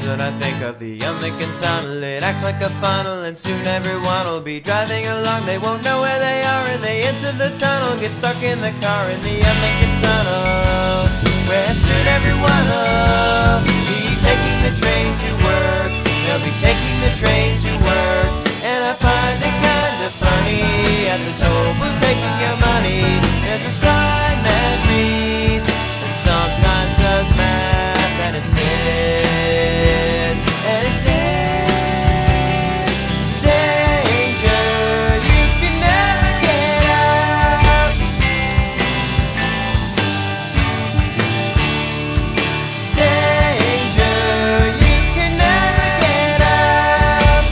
times when I think of the Lincoln Tunnel. It acts like a funnel, and soon everyone will be driving along. They won't know where they are, and they enter the tunnel, get stuck in the car in the Lincoln Tunnel, where soon everyone will be taking the train to work. They'll be taking the train to work, and I find it kind of funny at the toll booth taking your money. There's a sign that reads, and sometimes does math, and it says, danger, you can never get out. Danger, you can never get out.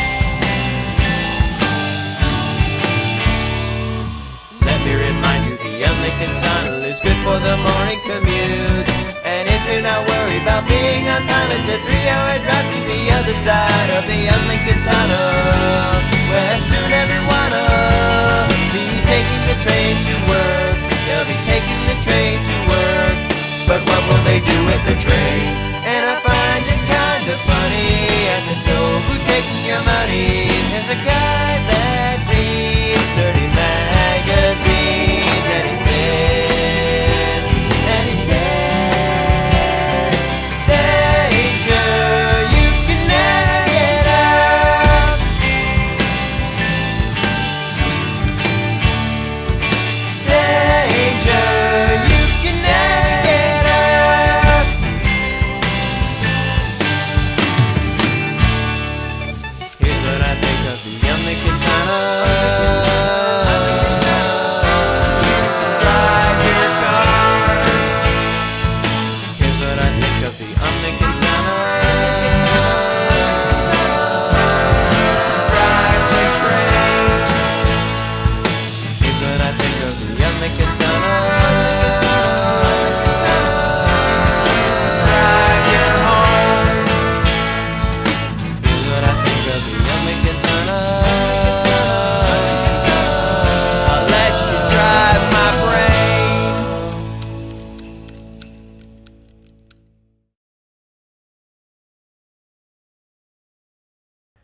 Let me remind you, the Lincoln Tunnel is good for the morning commute. And if you're not worried about being on time, it's a 3-hour drive to the other side of the Lincoln Tunnel, where soon everyone will be taking the train to work. They'll be taking the train to work. But what will they do with the train?